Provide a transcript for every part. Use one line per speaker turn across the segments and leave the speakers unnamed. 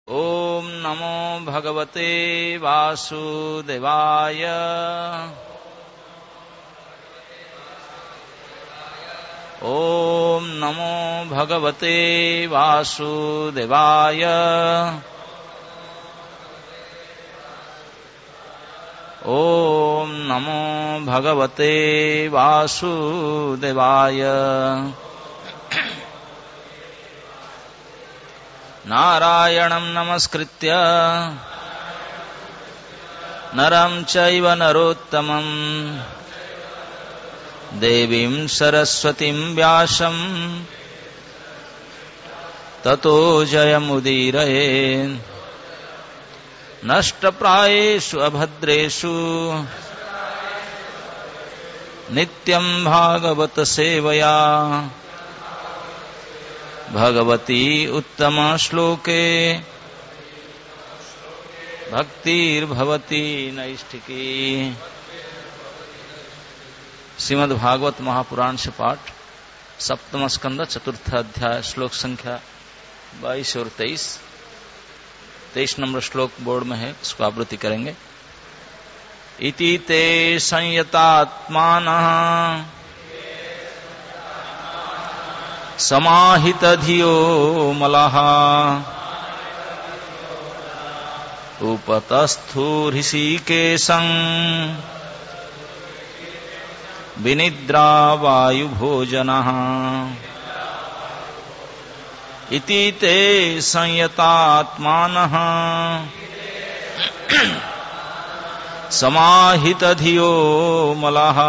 ओम नमो भगवते वासुदेवाय। ओम नमो भगवते वासुदेवाय। ओम नमो भगवते वासुदेवाय। नारायणं नमस्कृत्य नरं चैव नरोत्तमं देवीं सरस्वतीं व्यासं ततो जयमुदीरयेत्। नष्टप्रायेषु अभद्रेषु नित्यं भागवत सेवया भगवती उत्तम श्लोके भक्तिर्भवती नैष्ठिकी। श्रीमद् भागवत महापुराण से पाठ, सप्तम स्कंद, चतुर्थ अध्याय, श्लोक संख्या 22 और 23। 23 नंबर श्लोक बोर्ड में है, इसको आवृत्ति करेंगे। इति ते संयतात्मानः समाहितधियो मलः उपतस्थुऋषिकेशं विनिद्रा वायुभोजनः। इति ते संयतात्मानः समाहितधियो मलः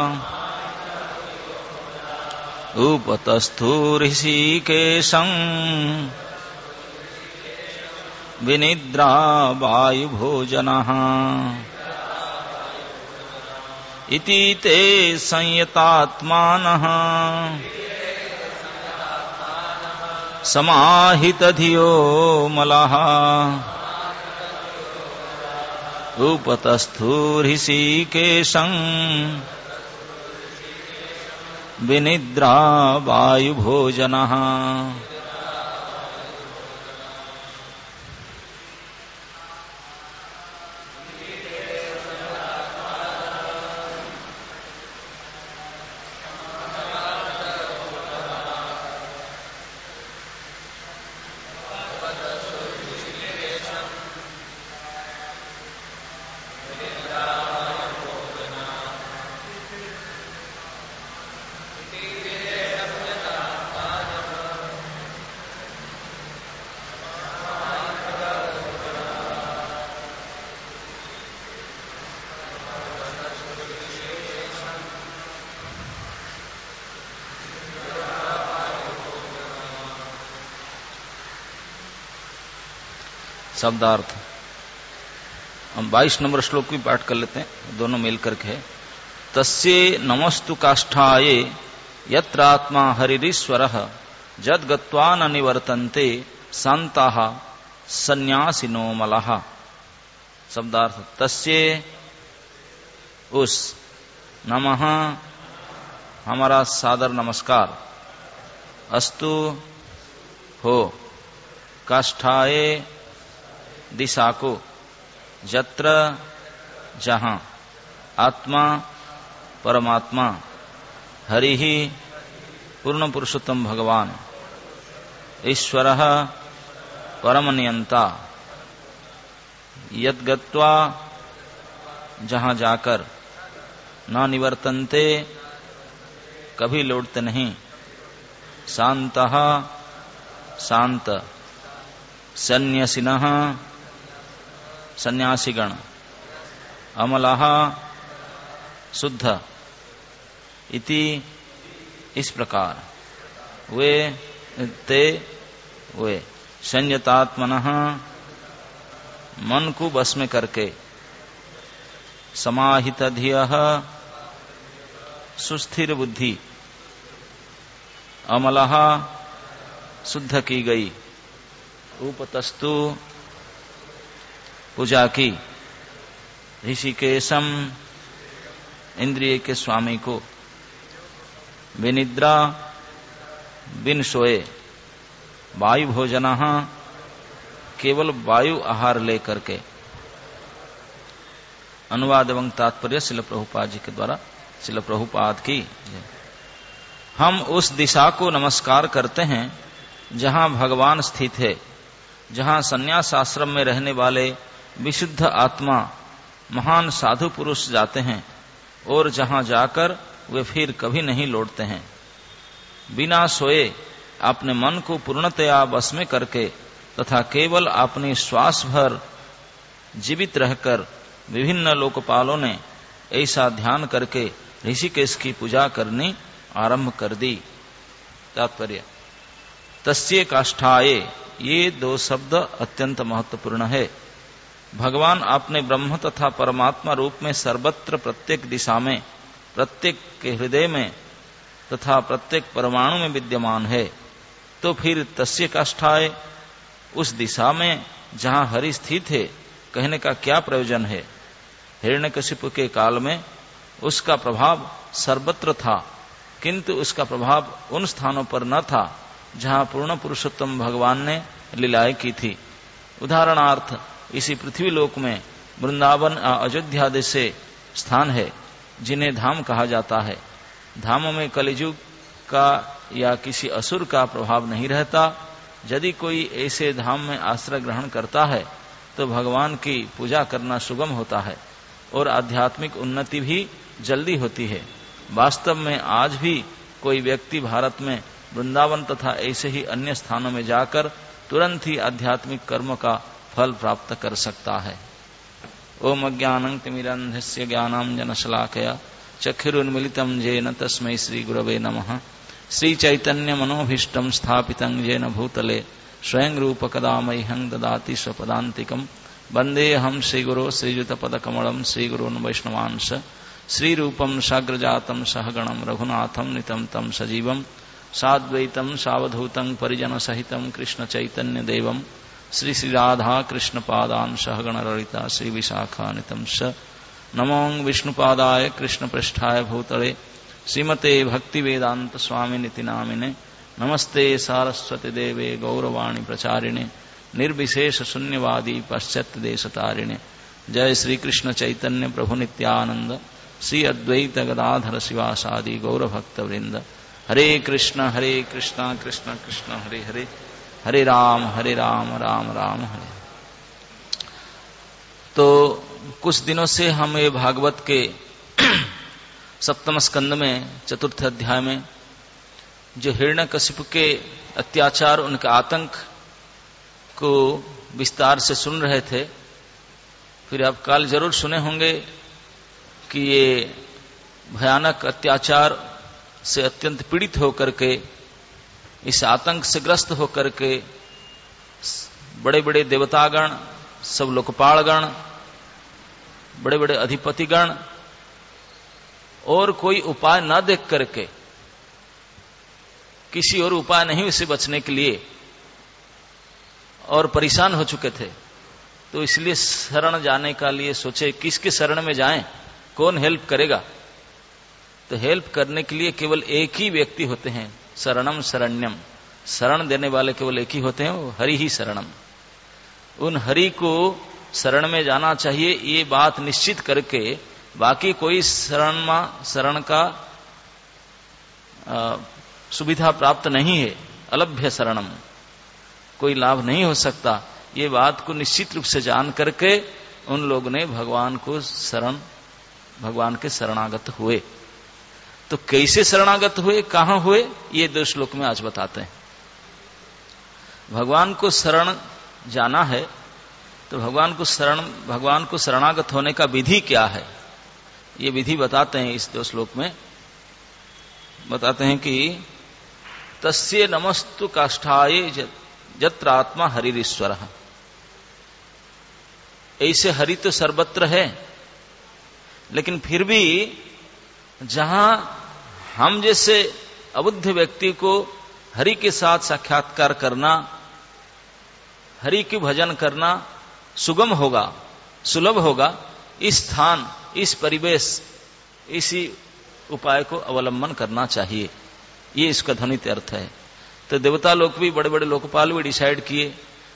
उपतस्थुऋषिकेशं विनिद्रा वायुभोजनः। इति ते संयतात्मानः समाहितधियो मलः उपतस्थुऋषिकेशं विनिद्रा वायुभोजनः। शब्दार्थ हम 22 नंबर श्लोक भी पाठ कर लेते हैं, दोनों मिल करके है। तस्ये नमस्तु काष्ठाये यत्र आत्मा हरिरीश्वरः जद्गत्वा न निवर्तन्ते शान्ताः सन्यासिनो मलः। शब्दार्थ तस्ये उस, नमः हमारा सादर नमस्कार, अस्तु हो, काष्ठाये दिशा को, जत्र जहां, आत्मा परमात्मा, हरि ही पूर्ण पुरुषोत्तम भगवान, ईश्वरः परम नियंता, यद्गत्वा जहां जाकर, न निवर्तन्ते कभी लौटते नहीं, शान्तः शांत, सन्यासिनः सन्यासीगण, अमलः शुद्ध, इति इस प्रकार, वे ते वे संयतात्मनः मन को बस में करके, समाहितधियः सुस्थिर बुद्धि, अमलः शुद्ध की गई, उपतस्तु पूजा की, ऋषिकेशम इंद्रिय के स्वामी को, विनिद्रा बिन सोए, वायु भोजनः केवल वायु आहार लेकर के। अनुवाद एवं तात्पर्य श्रील प्रभुपाद जी के द्वारा, श्रील प्रभुपाद की। हम उस दिशा को नमस्कार करते हैं जहां भगवान स्थित है, जहां संन्यास आश्रम में रहने वाले विशुद्ध आत्मा महान साधु पुरुष जाते हैं और जहां जाकर वे फिर कभी नहीं लौटते हैं। बिना सोए अपने मन को पूर्णतया वश में करके तथा केवल अपनी श्वास भर जीवित रहकर विभिन्न लोकपालों ने ऐसा ध्यान करके ऋषिकेश की पूजा करनी आरंभ कर दी। तात्पर्य, तस्य काष्ठाये, ये दो शब्द अत्यंत महत्वपूर्ण है। भगवान अपने ब्रह्म तथा परमात्मा रूप में सर्वत्र प्रत्येक दिशा में, प्रत्येक के हृदय में तथा प्रत्येक परमाणु में विद्यमान है। तो फिर तस्य काष्ठाये, उस दिशा में जहां हरि स्थित है, कहने का क्या प्रयोजन है? हिरण्यकशिपु के काल में उसका प्रभाव सर्वत्र था, किंतु उसका प्रभाव उन स्थानों पर न था जहां पूर्ण पुरुषोत्तम भगवान ने लीलाएं की थी। उदाहरणार्थ, इसी पृथ्वी लोक में वृंदावन अयोध्या जैसे स्थान है जिन्हें धाम कहा जाता है। धामों में कलिजुग का या किसी असुर का प्रभाव नहीं रहता। यदि कोई ऐसे धाम में आश्रय ग्रहण करता है तो भगवान की पूजा करना सुगम होता है और आध्यात्मिक उन्नति भी जल्दी होती है। वास्तव में आज भी कोई व्यक्ति भारत में वृंदावन तथा ऐसे ही अन्य स्थानों में जाकर तुरंत ही आध्यात्मिक कर्म का फल प्राप्त कर सकता है। ओम अज्ञानं तिमिरन्धस्य ज्ञानाञ्जनशलाकया चक्षुरुन्मीलितं येन तस्मै श्रीगुरवे नमः। श्रीचैतन्यमनोभीष्टं स्थापितं येन भूतले स्वयं रूप कदा मह्यं ददाति स्वपदान्तिकं। वन्देऽहं श्रीगुरो श्रीयुतपदकमलं श्रीगुरून् वैष्णवांश। श्रीरूपं साग्रजातं सहगणं रघुनाथं नितं तं सजीवं साद्वैतं सावधूतं परिजनसहितं कृष्णचैतन्यदेवं श्री राधा कृष्णपादान् सहगण ललिता श्रीविशाखान्वितं स। नमो विष्णुपादाय कृष्णपृष्ठाय भूतले श्रीमते भक्तिवेदांत स्वामिनिति नामिने। नमस्ते सारस्वती देवे गौरवाणी प्रचारिणे निर्विशेष शून्यवादी पाश्चात्य देशतारिणे। जय श्री कृष्ण चैतन्य प्रभु नित्यानंद श्री अद्वैत गदाधर शिवासादि गौरभक्त वृंद। हरे कृष्ण कृष्ण कृष्ण हरे हरे, हरे राम राम राम हरे। तो कुछ दिनों से हम ये भागवत के सप्तम स्कंद में चतुर्थ अध्याय में जो हिरण्यकशिपु के अत्याचार, उनके आतंक को विस्तार से सुन रहे थे। फिर आप कल जरूर सुने होंगे कि ये भयानक अत्याचार से अत्यंत पीड़ित होकर के, इस आतंक से ग्रस्त होकर के बड़े बड़े देवतागण, सब लोकपालगण, बड़े बड़े अधिपतिगण और कोई उपाय न देख करके, किसी और उपाय नहीं उसे बचने के लिए, और परेशान हो चुके थे। तो इसलिए शरण जाने का लिए सोचे किसके शरण में जाएं, कौन हेल्प करेगा। तो हेल्प करने के लिए केवल एक ही व्यक्ति होते हैं, शरणम शरण्यम। शरण देने वाले केवल एक ही होते हैं, वो हरि ही शरणम। उन हरि को शरण में जाना चाहिए, ये बात निश्चित करके बाकी कोई शरण का सुविधा प्राप्त नहीं है। अलभ्य शरणम, कोई लाभ नहीं हो सकता। ये बात को निश्चित रूप से जान करके उन लोगों ने भगवान के शरणागत हुए। तो कैसे शरणागत हुए, कहां हुए, ये दो श्लोक में आज बताते हैं। भगवान को शरण जाना है तो भगवान को शरणागत होने का विधि क्या है, ये विधि बताते हैं। इस दो श्लोक में बताते हैं कि तस्य नमस्तु काष्ठाये यत्र आत्मा हरिरीश्वर। ऐसे हरि तो सर्वत्र है, लेकिन फिर भी जहां हम जैसे अबुद्ध व्यक्ति को हरि के साथ साक्षात्कार करना, हरि की भजन करना सुगम होगा, सुलभ होगा, इस स्थान, इस परिवेश, इसी उपाय को अवलंबन करना चाहिए। ये इसका ध्वनित अर्थ है। तो देवता लोग भी, बड़े बड़े लोकपाल भी डिसाइड किए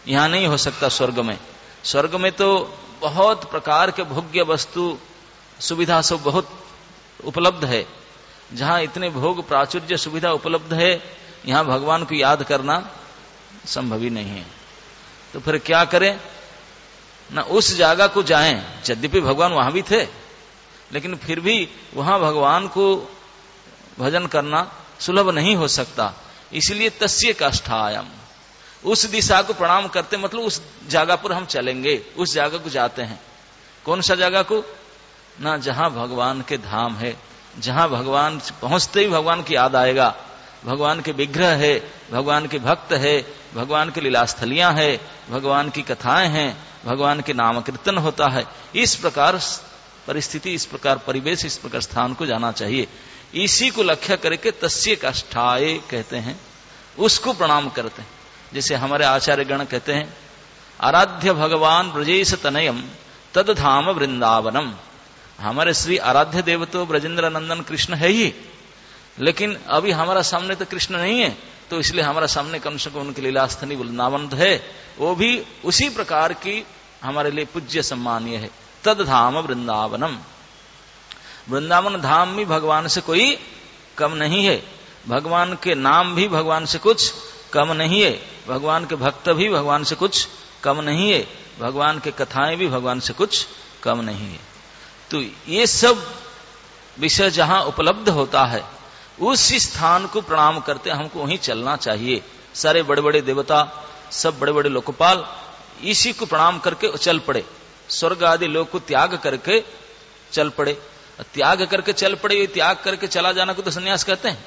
यहां नहीं हो सकता स्वर्ग में। स्वर्ग में तो बहुत प्रकार के भोग्य वस्तु सुविधा सब बहुत उपलब्ध है। जहां इतने भोग प्राचुर्य सुविधा उपलब्ध है, यहां भगवान को याद करना संभव ही नहीं है। तो फिर क्या करें ना, उस जगह को जाएं। यद्यपि भगवान वहां भी थे, लेकिन फिर भी वहां भगवान को भजन करना सुलभ नहीं हो सकता। इसलिए तस्य काष्ठायाम, उस दिशा को प्रणाम करते, मतलब उस जगह पर हम चलेंगे, उस जगह को जाते हैं। कौन सा जगह को ना, जहां भगवान के धाम है, जहां भगवान पहुंचते ही भगवान की याद आएगा, भगवान के विग्रह है, भगवान के भक्त है, भगवान की लीलास्थलियां है, भगवान की कथाएं हैं, भगवान के नाम कीर्तन होता है। इस प्रकार परिस्थिति, इस प्रकार परिवेश, इस प्रकार स्थान को जाना चाहिए। इसी को लक्ष्य करके तस्य काष्ठाए कहते हैं, उसको प्रणाम करते हैं। जैसे हमारे आचार्य गण कहते हैं, आराध्य भगवान ब्रजेश तनयम तद धाम वृंदावनम। हमारे श्री आराध्य देव तो ब्रजेंद्र नंदन कृष्ण है ही, लेकिन अभी हमारा सामने तो कृष्ण नहीं है, तो इसलिए हमारा सामने कम से कम उनकी लीलास्थली वृंदावन है। वो भी उसी प्रकार की हमारे लिए पूज्य सम्मानीय है। तद धाम वृंदावनम, वृंदावन धाम भी भगवान से कोई कम नहीं है। भगवान के नाम भी भगवान से कुछ कम नहीं है। भगवान के भक्त भी भगवान से कुछ कम नहीं है। भगवान के कथाएं भी भगवान से कुछ कम नहीं है। तो ये सब विषय जहां उपलब्ध होता है, उस स्थान को प्रणाम करते हमको वहीं चलना चाहिए। सारे बड़े बड़े देवता, सब बड़े बड़े लोकपाल इसी को प्रणाम करके चल पड़े। स्वर्ग आदि लोक को त्याग करके चल पड़े। त्याग करके चल पड़े, ये त्याग करके चला जाना को तो संन्यास कहते हैं।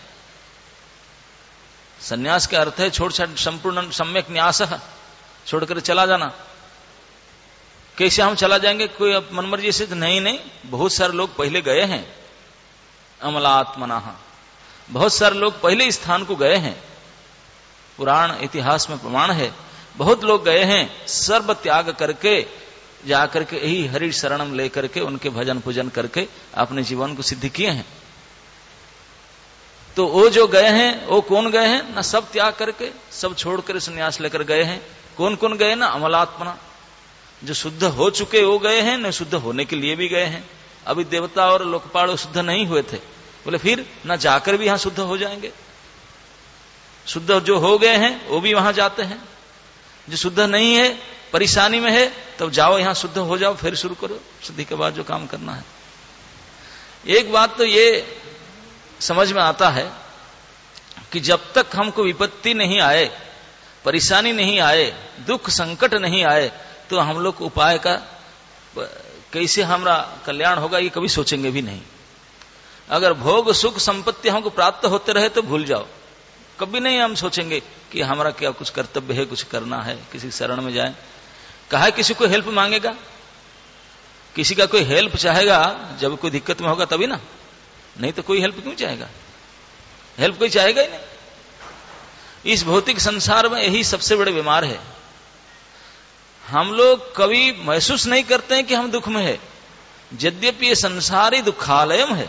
संन्यास का अर्थ है छोड़ छाड़ संपूर्ण सम्यक न्यास, छोड़कर चला जाना। कैसे हम चला जाएंगे, कोई मनमर्जी से? तो नहीं, बहुत सारे लोग पहले गए हैं। अमलात्मना, बहुत सारे लोग पहले इस स्थान को गए हैं। पुराण इतिहास में प्रमाण है, बहुत लोग गए हैं सर्व त्याग करके, जाकर के यही हरि शरणम लेकर के उनके भजन पूजन करके अपने जीवन को सिद्ध किए हैं। तो वो जो गए हैं, वो कौन गए हैं ना, सब त्याग करके, सब छोड़कर संन्यास लेकर गए हैं। कौन कौन गए ना, अमलात्मना, जो शुद्ध हो चुके वो गए हैं, न शुद्ध होने के लिए भी गए हैं। अभी देवता और लोकपाल शुद्ध नहीं हुए थे, बोले फिर न जाकर भी यहां शुद्ध हो जाएंगे। शुद्ध जो हो गए हैं वो भी वहां जाते हैं। जो शुद्ध नहीं है, परेशानी में है, तब जाओ यहां शुद्ध हो जाओ, फिर शुरू करो शुद्धि के बाद जो काम करना है। एक बात तो ये समझ में आता है कि जब तक हमको विपत्ति नहीं आए, परेशानी नहीं आए, दुख संकट नहीं आए, तो हम लोग उपाय का कैसे हमारा कल्याण होगा ये कभी सोचेंगे भी नहीं। अगर भोग सुख संपत्ति हमको प्राप्त होते रहे तो भूल जाओ, कभी नहीं हम सोचेंगे कि हमारा क्या कुछ कर्तव्य है, कुछ करना है, किसी शरण में जाए। कहा किसी को हेल्प मांगेगा, किसी का कोई हेल्प चाहेगा जब कोई दिक्कत में होगा तभी ना, नहीं तो कोई हेल्प क्यों चाहेगा? हेल्प कोई चाहेगा ही नहीं। इस भौतिक संसार में यही सबसे बड़े बीमार है। हम लोग कभी महसूस नहीं करते हैं कि हम दुख में है, यद्यपि ये संसार ही दुखालयम है।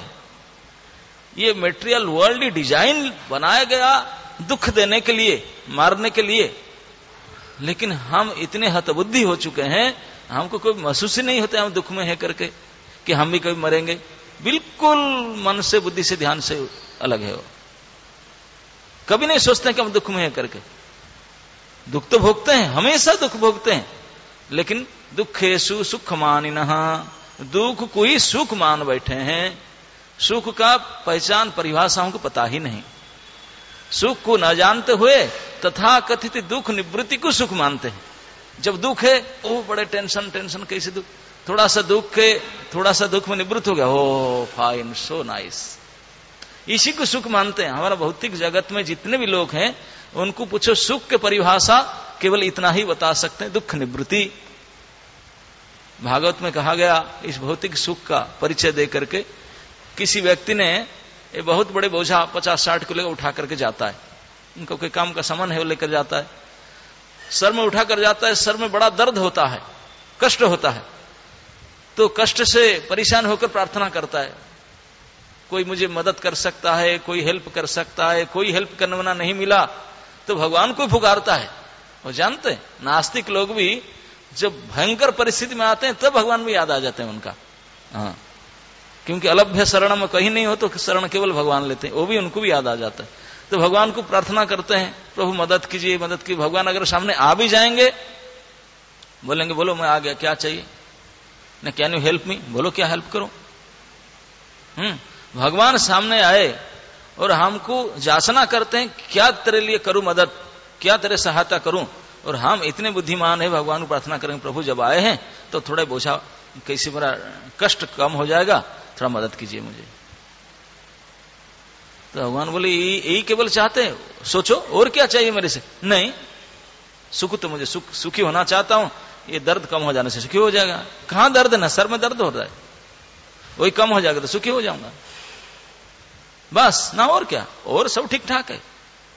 ये मेटेरियल वर्ल्ड ही डिजाइन बनाया गया दुख देने के लिए, मारने के लिए, लेकिन हम इतने हतबुद्धि हो चुके हैं, हमको कोई महसूस ही नहीं होता हम दुख में है करके कि हम भी कभी मरेंगे। बिल्कुल मन से, बुद्धि से, ध्यान से अलग है वो। कभी नहीं सोचते कि हम दुख में है करके। दुख तो भोगते हैं, हमेशा दुख भोगते हैं, लेकिन दुखेषु सुख मानिनः, दुख को ही सुख मान बैठे हैं। सुख का पहचान परिभाषा हमको पता ही नहीं। सुख को न जानते हुए तथा कथित दुख निवृत्ति को सुख मानते हैं। जब दुख है वो बड़े टेंशन कैसे दुख, थोड़ा सा दुख में निवृत्त हो गया, ओ फाइन, सो नाइस, इसी को सुख मानते हैं। हमारा भौतिक जगत में जितने भी लोग हैं उनको पूछो सुख के परिभाषा केवल इतना ही बता सकते हैं, दुख निवृत्ति। भागवत में कहा गया इस भौतिक सुख का परिचय दे करके, किसी व्यक्ति ने ये बहुत बड़े बोझा 50-60 किलो उठा करके जाता है, उनको कोई काम का सामान है वो लेकर जाता है, सर में उठा कर जाता है, सर में बड़ा दर्द होता है, कष्ट होता है, तो कष्ट से परेशान होकर प्रार्थना करता है, कोई मुझे मदद कर सकता है, कोई हेल्प कर सकता है। कोई हेल्प करने वाला नहीं मिला तो भगवान को पुकारता है, वो जानते हैं, नास्तिक लोग भी जब भयंकर परिस्थिति में आते हैं तब भगवान भी याद आ जाते हैं उनका। हाँ, क्योंकि अलभ्य शरण में कहीं नहीं हो तो शरण केवल भगवान लेते हैं, वो भी उनको भी याद आ जाता है। तो भगवान को प्रार्थना करते हैं, प्रभु मदद कीजिए, मदद कीजिए। भगवान अगर सामने आ भी जाएंगे, बोलेंगे बोलो मैं आ गया, क्या चाहिए ना, कैन यू हेल्प मी, बोलो क्या हेल्प करो। भगवान सामने आए और हमको याचना करते हैं क्या तेरे लिए करूं मदद, क्या तेरे सहायता करूं, और हम इतने बुद्धिमान है भगवान को प्रार्थना करेंगे प्रभु जब आए हैं तो थोड़ा बोझा, कैसे मेरा कष्ट कम हो जाएगा, थोड़ा मदद कीजिए मुझे। तो भगवान बोले यही केवल चाहते हैं, सोचो और क्या चाहिए मेरे से। नहीं, सुख तो मुझे सुखी होना चाहता हूं, ये दर्द कम हो जाने से सुखी हो जाएगा। कहां दर्द है ना, सर में दर्द हो रहा है, वही कम हो जाएगा तो सुखी हो जाऊंगा, बस ना, और क्या, और सब ठीक ठाक है।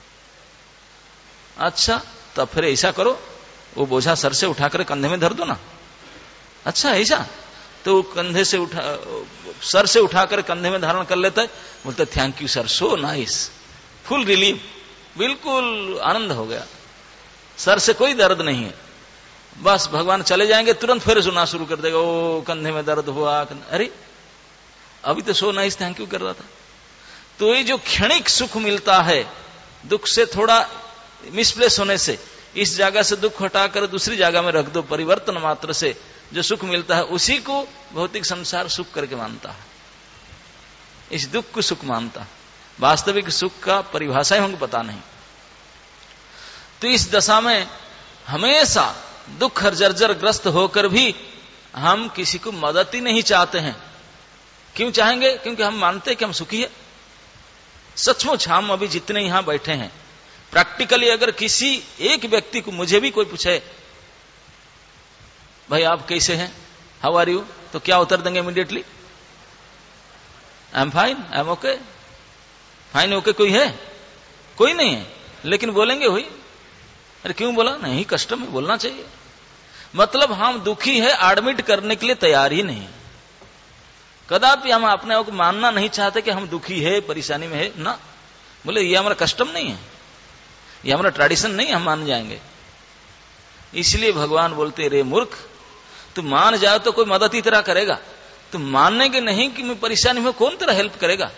अच्छा तब फिर ऐसा करो, वो बोझा सर से उठाकर कंधे में धर दो ना। अच्छा ऐसा, तो कंधे से उठा, सर से उठाकर कंधे में धारण कर लेता है। बोलते thank you sir, so nice, full relief, बिल्कुल आनंद हो गया, सर से कोई दर्द नहीं है। बस भगवान चले जाएंगे, तुरंत फिर सुना शुरू कर देगा, ओ कंधे में दर्द हुआ, अरे अभी तो सो नाइस थैंक यू कर रहा था। तो ये जो क्षणिक सुख मिलता है दुख से थोड़ा मिसप्लेस होने से, इस जगह से दुख हटाकर दूसरी जगह में रख दो, परिवर्तन मात्र से जो सुख मिलता है उसी को भौतिक संसार सुख करके मानता है, इस दुख को सुख मानता है। वास्तविक सुख का परिभाषा ही हमको पता नहीं। तो इस दशा में हमेशा दुख जर्जर ग्रस्त होकर भी हम किसी को मदद ही नहीं चाहते हैं। क्यों चाहेंगे? क्योंकि हम मानते हैं कि हम सुखी है। सचमुच हम अभी जितने यहां बैठे हैं, प्रैक्टिकली अगर किसी एक व्यक्ति को, मुझे भी कोई पूछे भाई आप कैसे हैं, हाउ आर यू, तो क्या उत्तर देंगे immediately? I am fine, I am okay. Fine okay कोई है? कोई नहीं है, लेकिन बोलेंगे हुई। अरे क्यों बोला? नहीं, कस्टम है, बोलना चाहिए। मतलब हम दुखी है एडमिट करने के लिए तैयार ही नहीं। कदापि हम अपने आप को मानना नहीं चाहते कि हम दुखी है, परेशानी में है ना। बोले ये हमारा कस्टम नहीं है, ये हमारा ट्रेडिशन नहीं, हम मान जाएंगे। इसलिए भगवान बोलते रे मूर्ख, तू मान जाओ तो कोई मदद ही तेरा करेगा, तू मानने के नहीं कि मैं परेशानी में, कौन तेरा हेल्प करेगा?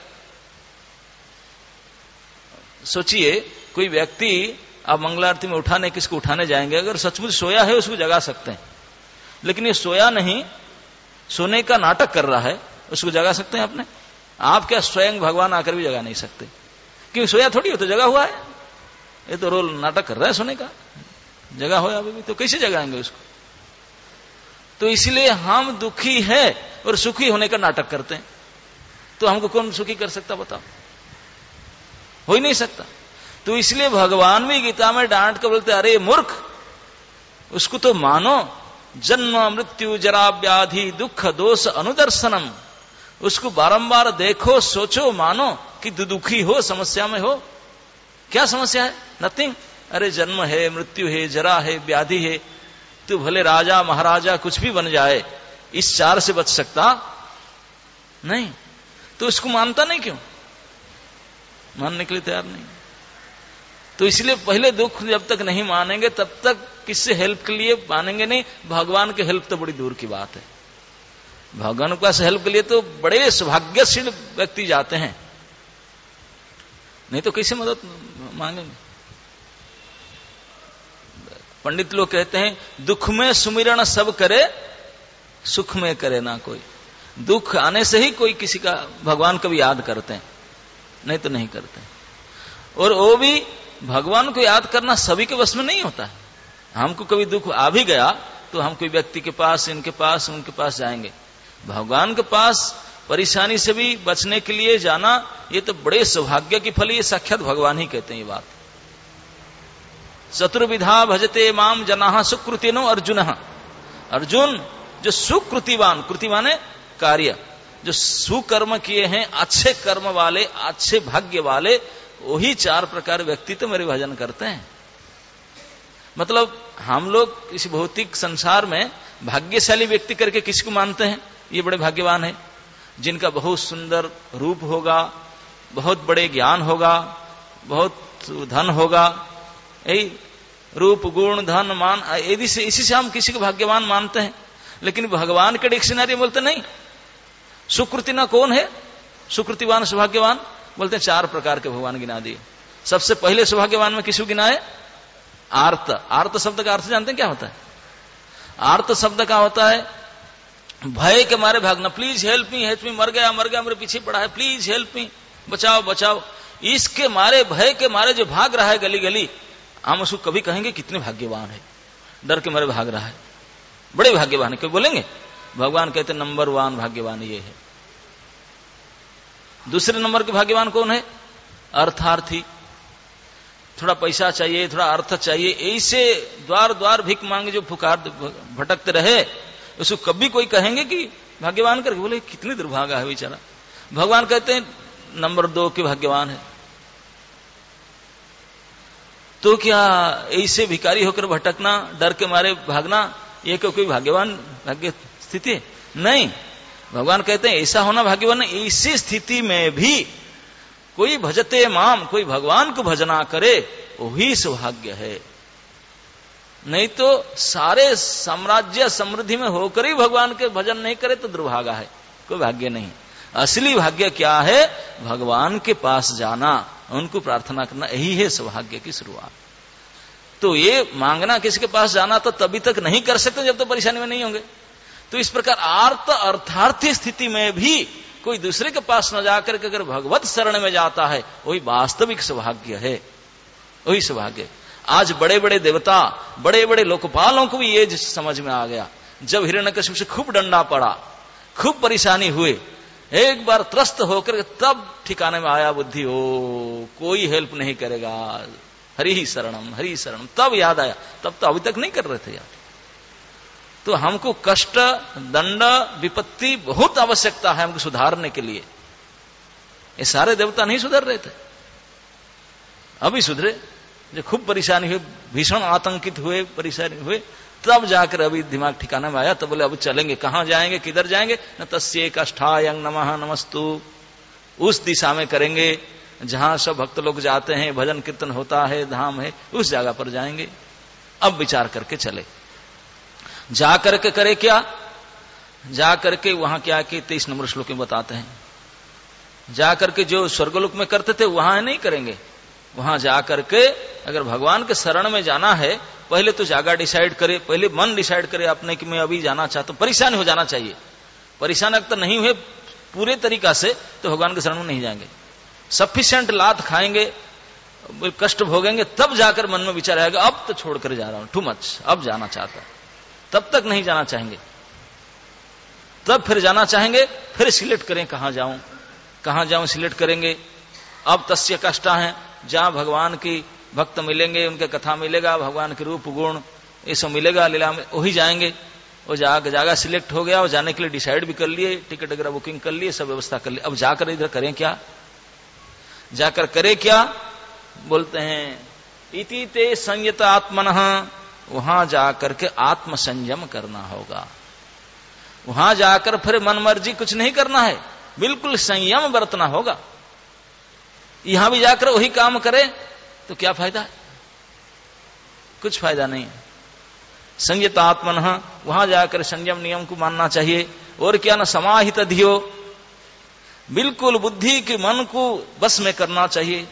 सोचिए कोई व्यक्ति आप मंगला आरती में उठाने, किसको उठाने जाएंगे, अगर सचमुच सोया है उसको जगा सकते हैं, लेकिन ये सोया नहीं, सोने का नाटक कर रहा है, उसको जगा सकते हैं अपने आप? क्या स्वयं भगवान आकर भी जगा नहीं सकते? क्यों? सोया थोड़ी हो, तो जगा हुआ है, ये तो रोल नाटक कर रहा है सोने का, जगा हुआ अभी भी, तो कैसे जगाएंगे उसको? तो इसलिए हम दुखी है और सुखी होने का नाटक करते हैं। तो हमको कौन सुखी कर सकता बताओ? हो ही नहीं सकता। तो इसलिए भगवान भी गीता में डांट कर बोलते अरे मूर्ख, उसको तो मानो, जन्म मृत्यु जरा व्याधि दुख दोष अनुदर्शनम, उसको बारंबार देखो, सोचो, मानो कि दुखी हो, समस्या में हो। क्या समस्या है? नथिंग। अरे जन्म है, मृत्यु है, जरा है, व्याधि है, तू भले राजा महाराजा कुछ भी बन जाए, इस चार से बच सकता नहीं। तो इसको मानता नहीं, क्यों मानने के लिए तैयार नहीं? तो इसलिए पहले दुख जब तक नहीं मानेंगे तब तक किससे हेल्प के लिए मानेंगे नहीं। भगवान के हेल्प तो बड़ी दूर की बात है। भगवान के पास हेल्प के लिए तो बड़े सौभाग्यशील व्यक्ति जाते हैं, नहीं तो कैसे मदद मांगेंगे? पंडित लोग कहते हैं दुख में सुमिरण सब करे, सुख में करे ना कोई। दुख आने से ही कोई किसी का, भगवान का भी याद करते हैं, नहीं तो नहीं करते। और वो भी भगवान को याद करना सभी के वश में नहीं होता है। हमको कभी दुख आ भी गया तो हम कोई व्यक्ति के पास, इनके पास, उनके पास जाएंगे। भगवान के पास परेशानी से भी बचने के लिए जाना, ये तो बड़े सौभाग्य की फल, ये साक्षात भगवान ही कहते हैं ये बात। चतुर्विधा भजते माम जनाः सुकृतिनो अर्जुन। अर्जुन जो सुकृतिवान, कृतिवान है कार्य, जो सुकर्म किए हैं, अच्छे कर्म वाले, अच्छे भाग्य वाले, वही चार प्रकार व्यक्ति तो मेरे भजन करते हैं। मतलब हम लोग इस भौतिक संसार में भाग्यशाली व्यक्ति करके किसको मानते हैं? ये बड़े भाग्यवान है, जिनका बहुत सुंदर रूप होगा, बहुत बड़े ज्ञान होगा, बहुत धन होगा, यही रूप गुण धन मान, इसी से हम किसी को भाग्यवान मानते हैं। लेकिन भगवान के डिक्शनरी बोलते नहीं। सुकृति ना कौन है सुकृतिवान सौभाग्यवान, बोलते हैं 4 प्रकार के भगवान गिना दिए। सबसे पहले सौभाग्यवान में किसको गिना है? आर्त। आर्त शब्द का अर्थ जानते हैं क्या होता है? आर्त शब्द का होता है भय के मारे भागना। प्लीज हेल्प मी, मर गया मेरे पीछे पड़ा है, प्लीज हेल्प मी, बचाओ बचाओ। इसके मारे, भय के मारे जो भाग रहा है गली गली, हम उसको कभी कहेंगे कितने भाग्यवान है, डर के मारे भाग रहा है, बड़े भाग्यवान है, क्यों बोलेंगे? भगवान कहते नंबर 1 भाग्यवान ये है। दूसरे नंबर के भाग्यवान कौन है? अर्थार्थी। थोड़ा पैसा चाहिए, थोड़ा अर्थ चाहिए, ऐसे द्वार द्वार भिख मांगे जो पुकार भटकते रहे, उसको कभी कोई कहेंगे कि भाग्यवान करके? बोले कितनी दुर्भागा है बेचारा। भगवान कहते हैं नंबर 2 के भाग्यवान है। तो क्या ऐसे भिखारी होकर भटकना, डर के मारे भागना, ये कोई भाग्यवान भाग्य स्थिति है? नहीं। भगवान कहते हैं ऐसा होना भाग्यवान। ऐसी स्थिति में भी कोई भजते माम, कोई भगवान को भजना करे, वही सौभाग्य है। नहीं तो सारे साम्राज्य समृद्धि में होकर ही भगवान के भजन नहीं करे तो दुर्भागा है, कोई भाग्य नहीं। असली भाग्य क्या है? भगवान के पास जाना, उनको प्रार्थना करना, यही है सौभाग्य की शुरुआत। तो ये मांगना किसके पास जाना तो तभी तक नहीं कर सकते जब तो परेशानी में नहीं होंगे। तो इस प्रकार आर्त अर्थार्थी स्थिति में भी कोई दूसरे के पास न जाकर के अगर भगवत शरण में जाता है, वही वास्तविक सौभाग्य है, वही सौभाग्य। आज बड़े बड़े देवता, बड़े बड़े लोकपालों को भी ये समझ में आ गया। जब हिरण्यकशिपु से खूब डंडा पड़ा, खूब परेशानी हुए, एक बार त्रस्त होकर तब ठिकाने में आया बुद्धि, ओ कोई हेल्प नहीं करेगा, हरि ही शरणम, तब याद आया। तब तो अभी तक नहीं कर रहे थे यार। तो हमको कष्ट, दंड, विपत्ति बहुत आवश्यकता है हमको सुधारने के लिए। ये सारे देवता नहीं सुधर रहे थे, अभी सुधरे। जो खूब परेशानी हुई, भीषण आतंकित हुए, परेशानी हुए, तब जाकर अभी दिमाग ठिकाना में आया। तो बोले अब चलेंगे, कहां जाएंगे, किधर जाएंगे? न तस्ये कष्टायं नमः नमस्तु, उस दिशा में करेंगे जहां सब भक्त लोग जाते हैं, भजन कीर्तन होता है, धाम है, उस जगह पर जाएंगे। अब विचार करके चले। जाकर के करे क्या? जाकर के वहां क्या कि 23 नंबर श्लोक में बताते हैं, जाकर के जो स्वर्गलोक में करते थे वहां नहीं करेंगे। वहां जाकर के अगर भगवान के शरण में जाना है, पहले तो जगह डिसाइड करे, पहले मन डिसाइड करे अपने कि मैं अभी जाना चाहता हूं। परेशान हो जाना चाहिए। परेशान अगर नहीं हुए पूरे तरीका से तो भगवान के शरण में नहीं जाएंगे। सफिशिएंट लात खाएंगे, कष्ट भोगेंगे, तब जाकर मन में विचार आएगा अब तो छोड़कर जा रहा हूं, टू मच, अब जाना चाहता हूं। तब तक नहीं जाना चाहेंगे। तब फिर जाना चाहेंगे, फिर सिलेक्ट करें कहां जाऊं सिलेक्ट करेंगे। अब तस्य कष्टा है, जहां भगवान की भक्त मिलेंगे, उनके कथा मिलेगा, भगवान के रूप गुण ये सब मिलेगा लीला में, वही जाएंगे। वो जागा सिलेक्ट हो गया, और जाने के लिए डिसाइड भी कर लिए, टिकट वगैरह बुकिंग कर लिए, सब व्यवस्था कर ली। अब जाकर इधर करें क्या? जाकर करे क्या? बोलते हैं इति ते संयत आत्मनः, वहां जाकर के आत्म संयम करना होगा। वहां जाकर फिर मन मर्जी कुछ नहीं करना है, बिल्कुल संयम बरतना होगा। यहां भी जाकर वही काम करे तो क्या फायदा है? कुछ फायदा नहीं है। संयत आत्मनः, वहां जाकर संयम नियम को मानना चाहिए। और क्या ना, समाहित धियो, बिल्कुल बुद्धि के मन को बस में करना चाहिए।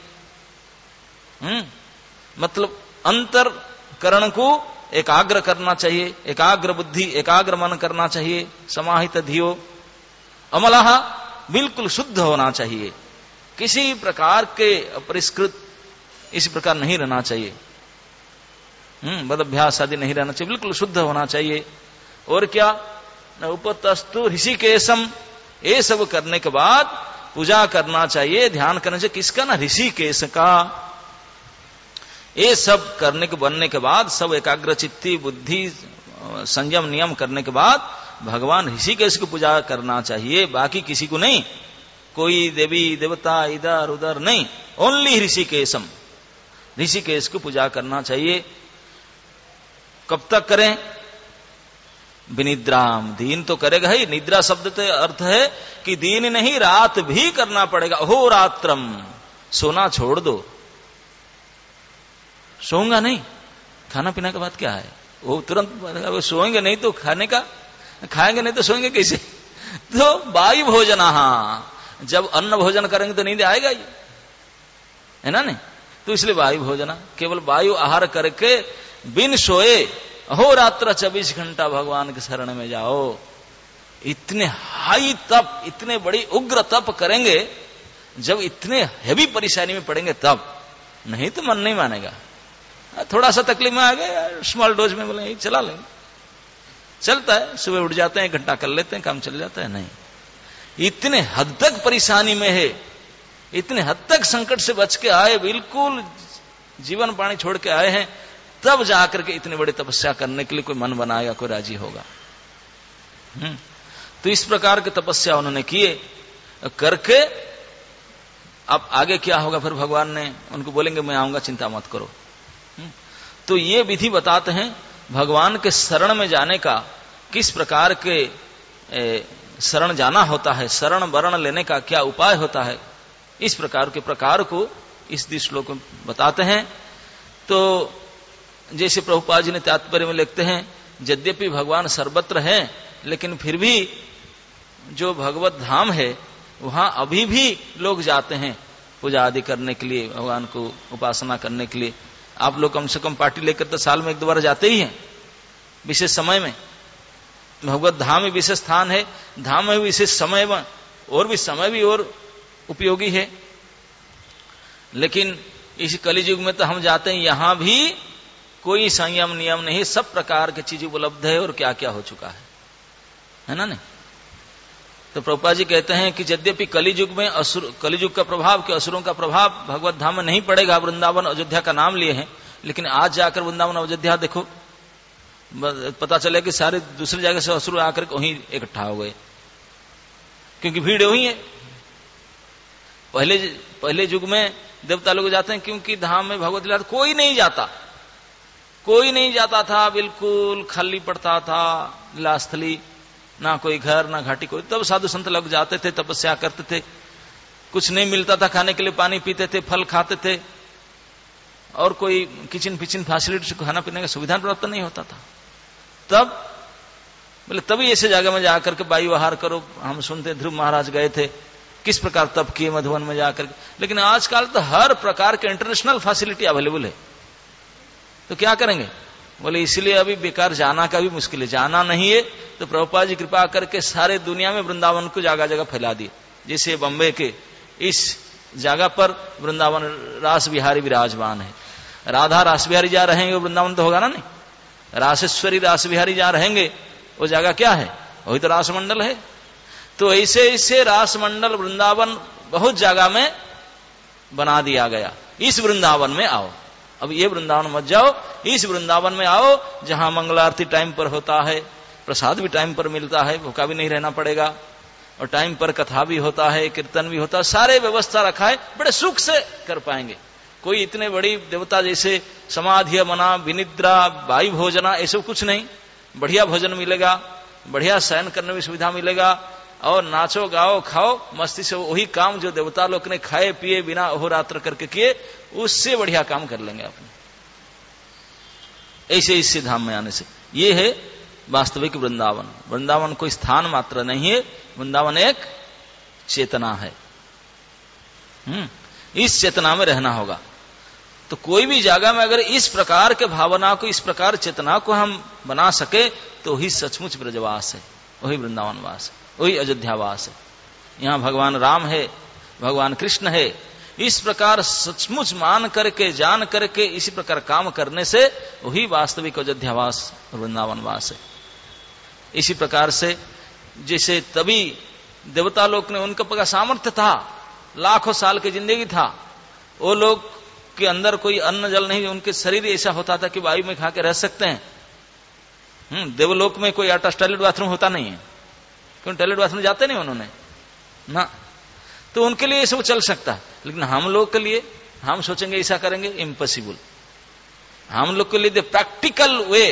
मतलब अंतरकरण को एकाग्र करना चाहिए, एकाग्र बुद्धि, एकाग्र मन करना चाहिए। समाहित धियो, अमलः, बिल्कुल शुद्ध होना चाहिए, किसी प्रकार के अपरिष्कृत इस प्रकार नहीं रहना चाहिए। बदभ्यास आदि नहीं रहना चाहिए, बिल्कुल शुद्ध होना चाहिए। और क्या न उपतस्तु ऋषिकेशम, ये सब करने के बाद पूजा करना चाहिए, ध्यान करना चाहिए। किसका? ना ऋषिकेश का। ये सब करने के बनने के बाद, सब एकाग्र चित्ती बुद्धि संयम नियम करने के बाद भगवान ऋषिकेश की पूजा करना चाहिए, बाकी किसी को नहीं। कोई देवी देवता इधर उधर नहीं, ओनली ऋषिकेशम, ऋषिकेश की पूजा करना चाहिए। कब तक करें? विनिद्राम, दिन तो करेगा ही। निद्रा शब्द तो अर्थ है कि दिन नहीं, रात भी करना पड़ेगा। अहोरात्रम, सोना छोड़ दो, सोऊंगा नहीं, खाना पीना का बात क्या है? वो तुरंत वो सोएंगे नहीं तो खाएंगे नहीं तो सोएंगे कैसे? तो वायु भोजन, जब अन्न भोजन करेंगे तो नींद आएगा ही, है ना नहीं? तो इसलिए वायु भोजना, केवल वायु आहार करके बिन सोए अहोरात्र 24 घंटा भगवान के शरण में जाओ। इतने हाई तप, इतने बड़ी उग्र तप करेंगे जब इतने हेवी परेशानी में पड़ेंगे तब, नहीं तो मन नहीं मानेगा। थोड़ा सा तकलीफ में आ गए, स्मॉल डोज में बोले चला लेंगे, चलता है, सुबह उठ जाते हैं, 1 घंटा कर लेते हैं, काम चल जाता है। नहीं, इतने हद तक परेशानी में है, इतने हद तक संकट से बच के आए, बिल्कुल जीवन पानी छोड़ के आए हैं, तब जाकर के इतने बड़े तपस्या करने के लिए कोई मन बनाएगा, कोई राजी होगा? तो इस प्रकार की तपस्या उन्होंने किए करके, अब आगे क्या होगा फिर भगवान ने उनको बोलेंगे मैं आऊंगा, चिंता मत करो। तो ये विधि बताते हैं भगवान के शरण में जाने का, किस प्रकार के शरण जाना होता है, शरण वरण लेने का क्या उपाय होता है, इस प्रकार के प्रकार को इस श्लोक में बताते हैं। तो जैसे प्रभुपाद जी ने तात्पर्य में लिखते हैं, यद्यपि भगवान सर्वत्र हैं, लेकिन फिर भी जो भगवत धाम है वहां अभी भी लोग जाते हैं पूजा आदि करने के लिए, भगवान को उपासना करने के लिए। आप लोग कम से कम पार्टी लेकर तो साल में 1-2 बार जाते ही हैं, विशेष समय में। भगवत धाम में विशेष स्थान है, धाम में विशेष समय में, और भी समय भी और उपयोगी है। लेकिन इस कलियुग में तो हम जाते हैं, यहां भी कोई संयम नियम नहीं, सब प्रकार की चीज उपलब्ध है, और क्या क्या हो चुका है ना नहीं? तो प्रभुपाद जी कहते हैं कि यद्यपि कलियुग में कलियुग का प्रभाव, के असुरों का प्रभाव भगवत धाम में नहीं पड़ेगा, वृंदावन अयोध्या का नाम लिए हैं, लेकिन आज जाकर वृंदावन अयोध्या देखो, पता चले कि सारे दूसरी जगह से असुर आकर वहीं इकट्ठा हो गए, क्योंकि भीड़ वही है। पहले युग में देवता लोग जाते हैं, क्योंकि धाम में भगवत लीला कोई नहीं जाता था, बिल्कुल खाली पड़ता था लीलास्थली, ना कोई घर ना घाटी कोई। तब साधु संत लोग जाते थे, तपस्या करते थे, कुछ नहीं मिलता था खाने के लिए, पानी पीते थे, फल खाते थे, और कोई किचन फैसिलिटी, खाना पीने का सुविधा प्राप्त नहीं होता था। तब बोले तभी ऐसे जगह में जाकर के वायु आहार करो। हम सुनते ध्रुव महाराज गए थे, किस प्रकार तप किए मधुबन में जाकर के। लेकिन आजकल तो हर प्रकार के इंटरनेशनल फैसिलिटी अवेलेबल है, तो क्या करेंगे? बोले इसलिए अभी बेकार जाना का भी मुश्किल है, जाना नहीं है तो प्रभुपाद जी कृपा करके सारे दुनिया में वृंदावन को जगह जगह फैला दिए। जैसे बम्बई के इस जगह पर वृंदावन रास बिहारी विराजमान है, राधा रास बिहारी जा रहेंगे, वृंदावन तो होगा ना नहीं, रासेश्वरी रास बिहारी जा रहेंगे, वो जगह क्या है? वही तो रास मंडल है। तो ऐसे ऐसे रास मंडल वृंदावन बहुत जगह में बना दिया गया। इस वृंदावन में आओ, अब ये वृंदावन मत जाओ, इस वृंदावन में आओ जहां मंगलारती टाइम पर होता है, प्रसाद भी टाइम पर मिलता है, भूखा भी नहीं रहना पड़ेगा, और टाइम पर कथा भी होता है, कीर्तन भी होता है, सारे व्यवस्था रखा है, बड़े सुख से कर पाएंगे। कोई इतने बड़ी देवता जैसे समाधि मना विनिद्रा वायु भोजना ऐसा कुछ नहीं, बढ़िया भोजन मिलेगा, बढ़िया शयन करने में सुविधा मिलेगा, और नाचो गाओ खाओ मस्ती से वही काम जो देवता लोग ने खाए पिए बिना अहोरात्र करके किए, उससे बढ़िया काम कर लेंगे अपने। ऐसे इससे धाम में आने से ये है वास्तविक वृंदावन। वृंदावन कोई स्थान मात्र नहीं है, वृंदावन एक चेतना है। इस चेतना में रहना होगा। तो कोई भी जगह में अगर इस प्रकार के भावना को, इस प्रकार चेतना को हम बना सके तो ही सचमुच ब्रजवास है, वही वृंदावनवास है, वही अयोध्यावास है। यहां भगवान राम है, भगवान कृष्ण है। इस प्रकार सचमुच मान करके जान करके इसी प्रकार काम करने से वही वास्तविक अयोध्यावास वृंदावनवास है। इसी प्रकार से जैसे तभी देवता लोग ने, उनका पका सामर्थ्य था, लाखों साल की जिंदगी था, वो लोग के अंदर कोई अन्न जल नहीं, उनके शरीर ऐसा होता था कि वायु में खा के रह सकते हैं। देवलोक में कोई अटैच टॉयलेट बाथरूम होता नहीं है, क्यों? टॉयलेट बाथरूम जाते नहीं उन्होंने ना, तो उनके लिए ये सब चल सकता है। लेकिन हम लोग के लिए, हम सोचेंगे ऐसा करेंगे, इम्पॉसिबल। हम लोग के लिए द प्रैक्टिकल वे,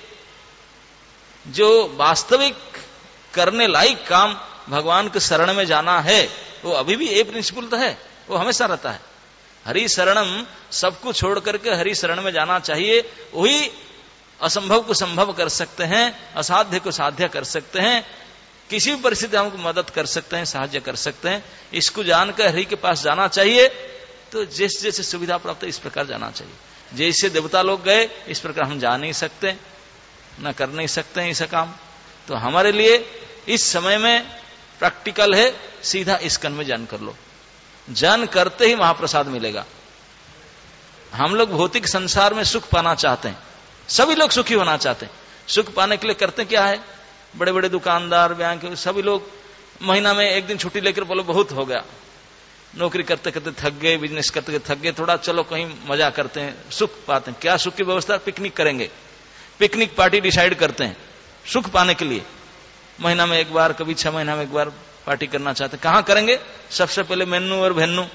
जो वास्तविक करने लायक काम भगवान के शरण में जाना है, वो अभी भी ए प्रिंसिपल तो है, वो हमेशा रहता है। हरि शरणम, सबको छोड़ करके हरि शरण में जाना चाहिए। वही असंभव को संभव कर सकते हैं, असाध्य को साध्य कर सकते हैं, किसी भी परिस्थिति हमको मदद कर सकते हैं, सहायता कर सकते हैं। इसको जानकर हरि के पास जाना चाहिए। तो जैसे जैसे सुविधा प्राप्त है इस प्रकार जाना चाहिए। जैसे देवता लोग गए इस प्रकार हम जा नहीं सकते, न कर नहीं सकते हैं ऐसा काम। तो हमारे लिए इस समय में प्रैक्टिकल है, सीधा इस्कन में जन कर लो। जन करते ही महाप्रसाद मिलेगा। हम लोग भौतिक संसार में सुख पाना चाहते हैं, सभी लोग सुखी होना चाहते हैं। सुख पाने के लिए करते क्या है, बड़े बड़े दुकानदार, बैंक, सभी लोग महीना में एक दिन छुट्टी लेकर बोलो बहुत हो गया, नौकरी करते करते थक गए, बिजनेस करते करते थक गए, थोड़ा चलो कहीं मजा करते हैं, सुख पाते हैं। क्या सुख की व्यवस्था, पिकनिक करेंगे, पिकनिक पार्टी डिसाइड करते हैं सुख पाने के लिए। महीना में एक बार, कभी 6 महीना में एक बार पार्टी करना चाहते हैं। कहां करेंगे, सबसे पहले मेन्नू और भेन्नू।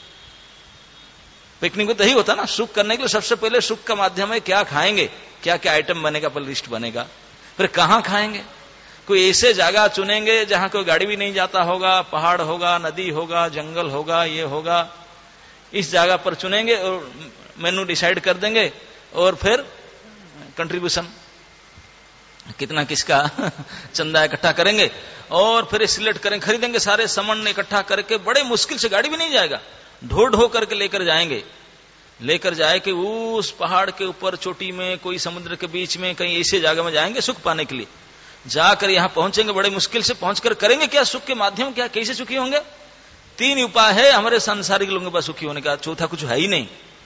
पिकनिक में तो यही होता ना, सुख करने के लिए सबसे पहले सुख का माध्यम है क्या खाएंगे, क्या क्या आइटम बनेगा, पर लिस्ट बनेगा। फिर कहां खाएंगे, कोई ऐसे जगह चुनेंगे जहां कोई गाड़ी भी नहीं जाता होगा, पहाड़ होगा, नदी होगा, जंगल होगा, ये होगा, इस जगह पर चुनेंगे और मेनू डिसाइड कर देंगे। और फिर कंट्रीब्यूशन कितना किसका चंदा इकट्ठा करेंगे और फिर सिलेक्ट करेंगे, खरीदेंगे सारे सामान इकट्ठा करके। बड़े मुश्किल से, गाड़ी भी नहीं जाएगा, ढो ढो करके लेकर जाएंगे। लेकर जाए कि उस पहाड़ के ऊपर चोटी में, कोई समुद्र के बीच में, कहीं ऐसे जगह में जाएंगे सुख पाने के लिए। जाकर यहां पहुंचेंगे, बड़े मुश्किल से पहुंचकर करेंगे क्या, सुख के माध्यम क्या, कैसे सुखी होंगे। 3 उपाय है हमारे सांसारिक लोगों के पास सुखी होने का, चौथा कुछ है ही नहीं।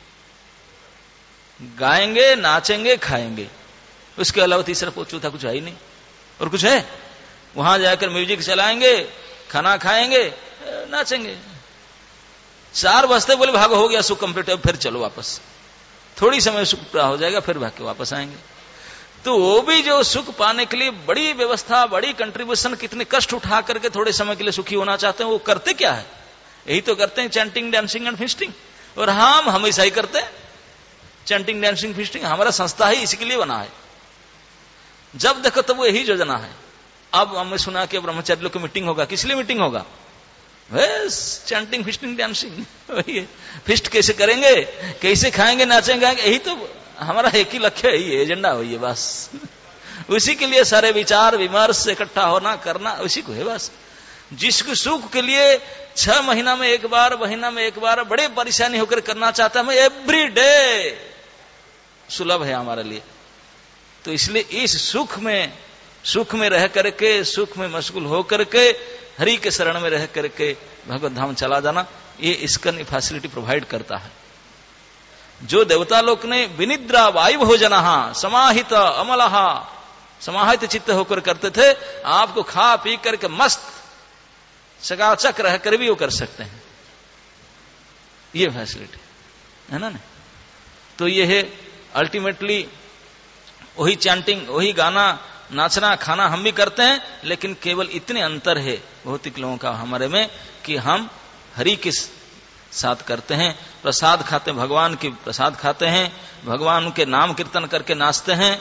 गाएंगे, नाचेंगे, खाएंगे, उसके अलावा तीसरा चौथा कुछ है ही नहीं। और कुछ है, वहां जाकर म्यूजिक चलाएंगे, खाना खाएंगे, नाचेंगे। 4 बजते बोले भागो, हो गया सुख कंप्लीट, फिर चलो वापस, थोड़ी समय सुख पूरा हो जाएगा, फिर भाग के वापस आएंगे। तो वो भी जो सुख पाने के लिए बड़ी व्यवस्था, बड़ी कंट्रीब्यूशन, कितने कष्ट उठा करके थोड़े समय के लिए सुखी होना चाहते हैं, वो करते क्या है, यही तो करते हैं, चैंटिंग, डांसिंग एंड फीस्टिंग। और हम हमेशा ही करते हैं चैंटिंग, डांसिंग, फीस्टिंग। हमारा संस्था ही इसी के लिए बना है, जब देखो तब वो यही योजना है। अब हमने सुना कि ब्रह्मचारी लोग की मीटिंग होगा, किस लिए मीटिंग होगा, बस चैंटिंग, फीस्टिंग, डांसिंग। वही है, फिस्ट कैसे करेंगे, कैसे खाएंगे, नाचेंगे, यही तो हमारा एक ही लक्ष्य है, ये एजेंडा हुई है बस। उसी के लिए सारे विचार विमर्श इकट्ठा होना, करना, उसी को है बस। जिसको सुख के लिए 6 महीना में एक बार, महीना में एक बार बड़े परेशानी होकर करना चाहता है, एवरी डे सुलभ है हमारे लिए। तो इसलिए इस सुख में रह करके, सुख में मशगूल हो करके, हरि के शरण में रह करके भगवत धाम चला जाना, ये इसका फैसिलिटी प्रोवाइड करता है। जो देवता लोक ने विनिद्रा वायु भोजना समाहित अमलहा, समाहित चित्त होकर करते थे, आपको खा पी करके मस्त चकाचक रह कर भी वो कर सकते हैं, ये फैसिलिटी है ना। तो ये है अल्टीमेटली वही चैंटिंग, वही गाना, नाचना, खाना हम भी करते हैं, लेकिन केवल इतने अंतर है भौतिक लोगों का हमारे में कि हम हरि के साथ करते हैं, प्रसाद खाते हैं, भगवान की प्रसाद खाते हैं, भगवान के नाम कीर्तन करके नाचते हैं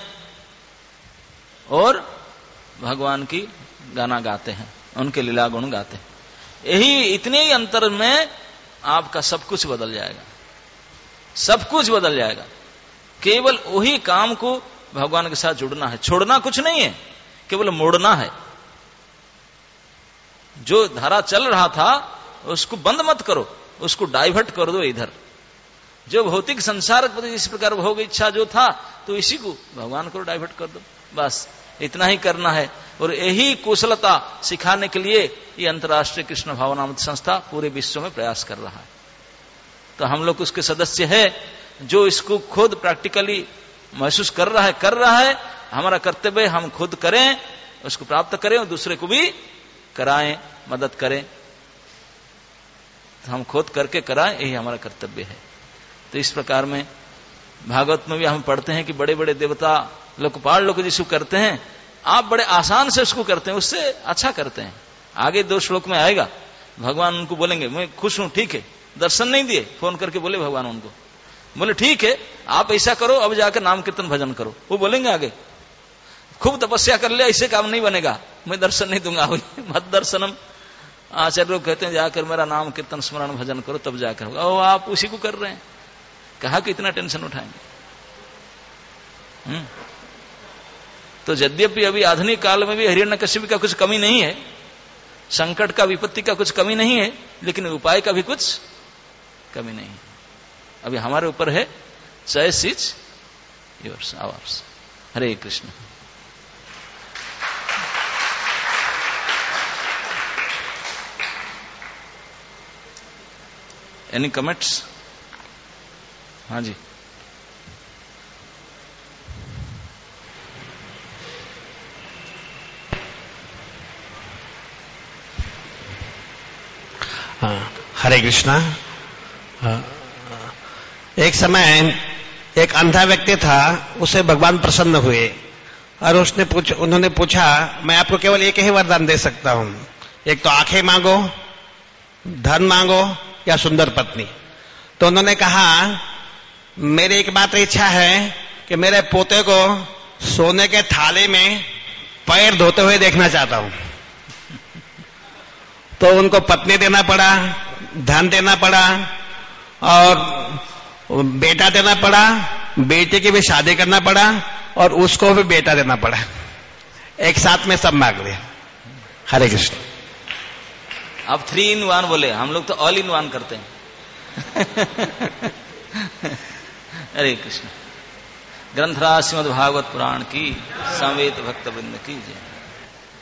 और भगवान की गाना गाते हैं, उनके लीला गुण गाते हैं। यही इतने ही अंतर में आपका सब कुछ बदल जाएगा, सब कुछ बदल जाएगा। केवल वही काम को भगवान के साथ जुड़ना है, छोड़ना कुछ नहीं है, केवल मोड़ना है। जो धारा चल रहा था उसको बंद मत करो, उसको डाइवर्ट कर दो इधर। जो भौतिक संसार इस प्रकार भोग इच्छा जो था, तो इसी को भगवान को डाइवर्ट कर दो, बस इतना ही करना है। और यही कुशलता सिखाने के लिए ये अंतर्राष्ट्रीय कृष्ण भावनामृत संस्था पूरे विश्व में प्रयास कर रहा है। तो हम लोग उसके सदस्य है, जो इसको खुद प्रैक्टिकली महसूस कर रहा है। हमारा कर्तव्य हम खुद करें, उसको प्राप्त करें और दूसरे को भी कराएं, मदद करें। तो हम खुद करके कराएं, यही हमारा कर्तव्य है। तो इस प्रकार में भागवत में भी हम पढ़ते हैं कि बड़े बड़े देवता लोकपाल लोग जिसको करते हैं, आप बड़े आसान से उसको करते हैं, उससे अच्छा करते हैं। आगे 2 श्लोक में आएगा, भगवान उनको बोलेंगे मैं खुश हूं, ठीक है, दर्शन नहीं दिए, फोन करके बोले भगवान उनको, बोले ठीक है आप ऐसा करो, अब जाकर नाम कीर्तन भजन करो। वो बोलेंगे आगे खूब तपस्या कर ले, ऐसे काम नहीं बनेगा, मैं दर्शन नहीं दूंगा, मत दर्शनम आचार्य लोग कहते हैं जाकर मेरा नाम कीर्तन स्मरण भजन करो तब जाकर होगा। ओ आप उसी को कर रहे हैं, कहा कि इतना टेंशन उठाएंगे। तो यद्यपि अभी आधुनिक काल में भी हिरण्यकश्यप का कुछ कमी नहीं है, संकट का विपत्ति का कुछ कमी नहीं है, लेकिन उपाय का भी कुछ कमी नहीं है। अभी हमारे ऊपर है choice is yours, ours. Hare Krishna. Any comments? हाँ जी।
हरे कृष्णा। एक समय एक अंधा व्यक्ति था, उसे भगवान प्रसन्न हुए और उन्होंने पूछा मैं आपको केवल एक ही वरदान दे सकता हूं, एक तो आंखें मांगो, धन मांगो या सुंदर पत्नी। तो उन्होंने कहा मेरी एक मात्र इच्छा है कि मेरे पोते को सोने के थाले में पैर धोते हुए देखना चाहता हूं। तो उनको पत्नी देना पड़ा, धन देना पड़ा और बेटा देना पड़ा, बेटे की भी शादी करना पड़ा और उसको भी बेटा देना पड़ा। एक साथ में सब मांग लिया। हरे कृष्ण।
अब 3 in 1 बोले, हम लोग तो ऑल इन वन करते हैं। हरे कृष्ण। ग्रंथराज श्रीमद् भागवत पुराण की, समवेत भक्त वृंद की जय।